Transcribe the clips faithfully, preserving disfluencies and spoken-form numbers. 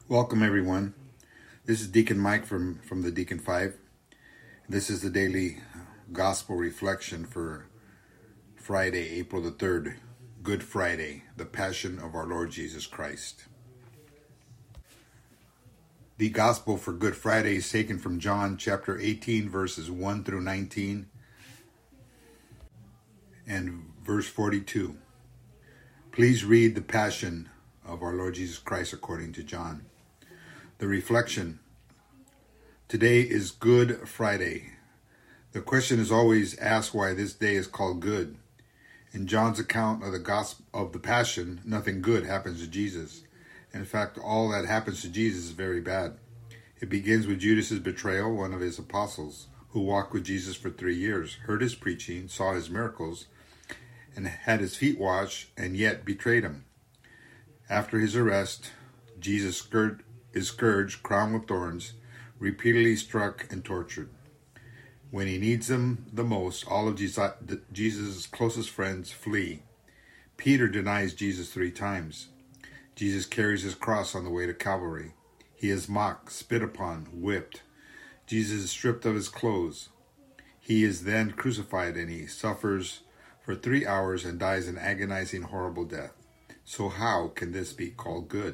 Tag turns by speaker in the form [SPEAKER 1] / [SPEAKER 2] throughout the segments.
[SPEAKER 1] Welcome, everyone. This is Deacon Mike from, from the Deacon Five. This is the daily gospel reflection for Friday, April the third, Good Friday, the Passion of our Lord Jesus Christ. The gospel for Good Friday is taken from John chapter eighteen, verses one through nineteen, and verse forty-two. Please read the Passion of our Lord Jesus Christ according to John. The reflection. Today is Good Friday. The question is always asked why this day is called good. In John's account of the gospel of the Passion, nothing good happens to Jesus. In fact, all that happens to Jesus is very bad. It begins with Judas' betrayal, one of his apostles, who walked with Jesus for three years, heard his preaching, saw his miracles, and had his feet washed, and yet betrayed him. After his arrest, Jesus scourged is scourged, crowned with thorns, repeatedly struck and tortured. When he needs them the most, all of Jesus' closest friends flee. Peter denies Jesus three times. Jesus carries his cross on the way to Calvary. He is mocked, spit upon, whipped. Jesus is stripped of his clothes. He is then crucified, and he suffers for three hours and dies an agonizing, horrible death. So how can this be called good?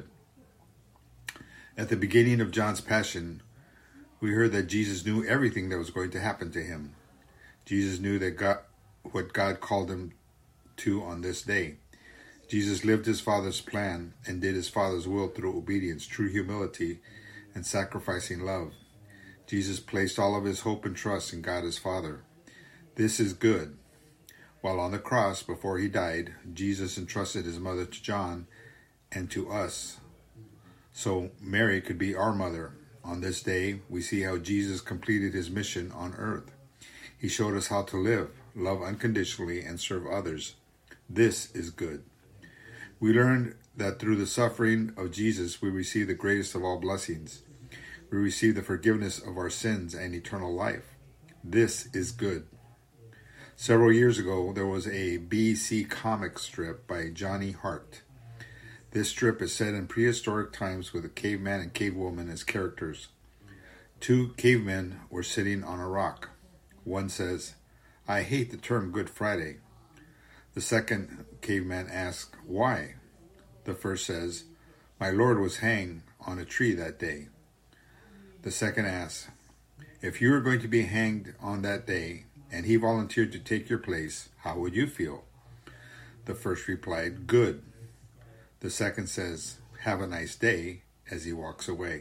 [SPEAKER 1] At the beginning of John's Passion, we heard that Jesus knew everything that was going to happen to him. Jesus knew that God, what God called him to on this day. Jesus lived his Father's plan and did his Father's will through obedience, true humility, and sacrificing love. Jesus placed all of his hope and trust in God his Father. This is good. While on the cross, before he died, Jesus entrusted his mother to John and to us, so Mary could be our mother. On this day, we see how Jesus completed his mission on earth. He showed us how to live, love unconditionally, and serve others. This is good. We learned that through the suffering of Jesus, we receive the greatest of all blessings. We receive the forgiveness of our sins and eternal life. This is good. Several years ago, there was a B C comic strip by Johnny Hart. This strip is set in prehistoric times with a caveman and cavewoman as characters. Two cavemen were sitting on a rock. One says, "I hate the term Good Friday." The second caveman asks, "Why?" The first says, "My Lord was hanged on a tree that day." The second asks, "If you were going to be hanged on that day and he volunteered to take your place, how would you feel?" The first replied, "Good." The second says, "Have a nice day," as he walks away.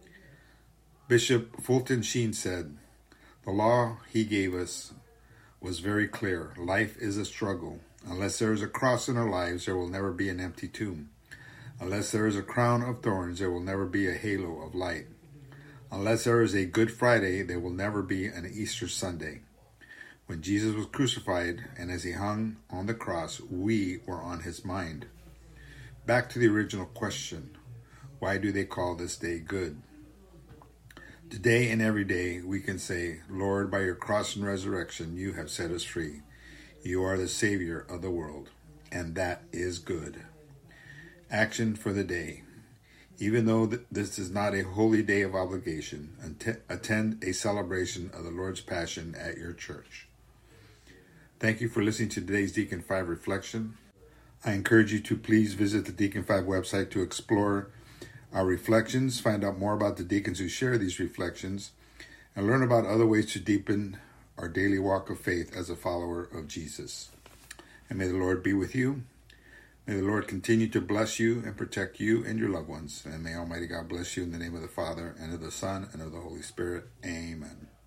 [SPEAKER 1] Bishop Fulton Sheen said, "The law he gave us was very clear. Life is a struggle. Unless there is a cross in our lives, there will never be an empty tomb. Unless there is a crown of thorns, there will never be a halo of light. Unless there is a Good Friday, there will never be an Easter Sunday." When Jesus was crucified and as he hung on the cross, we were on his mind. Back to the original question, why do they call this day good? Today and every day we can say, "Lord, by your cross and resurrection, you have set us free. You are the Savior of the world," and that is good. Action for the day. Even though th- this is not a holy day of obligation, att- attend a celebration of the Lord's Passion at your church. Thank you for listening to today's Deacon five Reflection. I encourage you to please visit the Deacon five website to explore our reflections, find out more about the deacons who share these reflections, and learn about other ways to deepen our daily walk of faith as a follower of Jesus. And may the Lord be with you. May the Lord continue to bless you and protect you and your loved ones. And may Almighty God bless you in the name of the Father, and of the Son, and of the Holy Spirit. Amen.